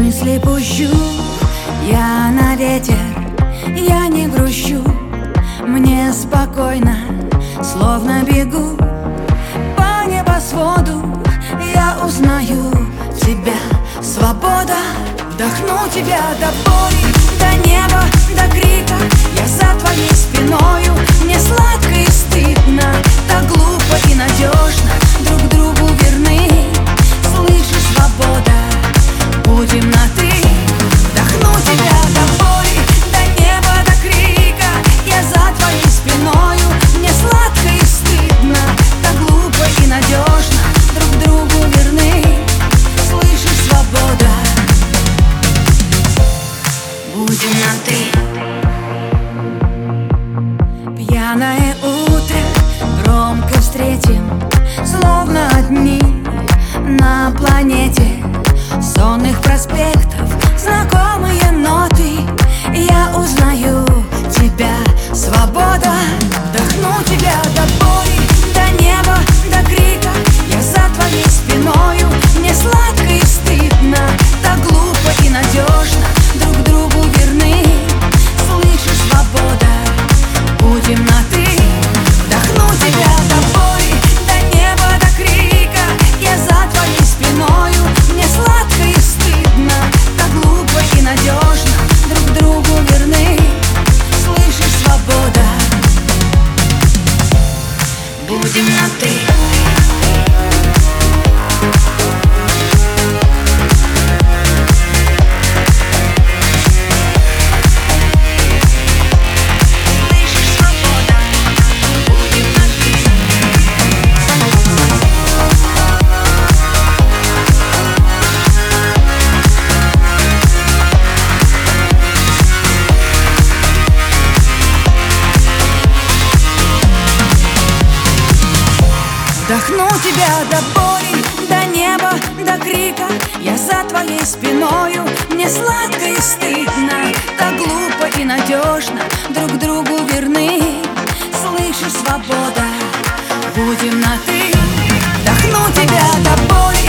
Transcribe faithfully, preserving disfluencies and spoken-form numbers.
Мысли пущу я на ветер, я не грущу, мне спокойно, словно бегу по небосводу. Я узнаю тебя, свобода, вдохну тебя до боли, до неба, до крика. Я за твоей спиною, мне сладко и стыдно, так глупо и надежно друг другу верны. Слышишь, свобода, будем на ты. Вдохну тебя до боли, до неба, до крика. Я за твоей спиною, мне сладко и стыдно, так глупо и надежно друг другу верны. Слышишь, свобода, будем на ты. Пьяное утро громко встретим, словно одни на планете сонных проспектов, знакомые ноты. Я узнаю тебя, свобода, вдохну тебя до боли, до неба, до крика. Я за твоей спиною, мне сладко и стыдно, так глупо и надежно друг другу верны. Слышишь, свобода, будем на ты. Вдохну тебя до боли, до неба, до крика. Я за твоей спиною, мне сладко и стыдно, так глупо и надежно друг другу верны. Слышишь, свобода, будем на ты. Вдохну тебя до боли, до неба, до крика. Я за твоей спиною, мне сладко и стыдно, так глупо и надежно друг другу верны. Слышишь, свобода, будем на ты. Вдохну тебя до боли,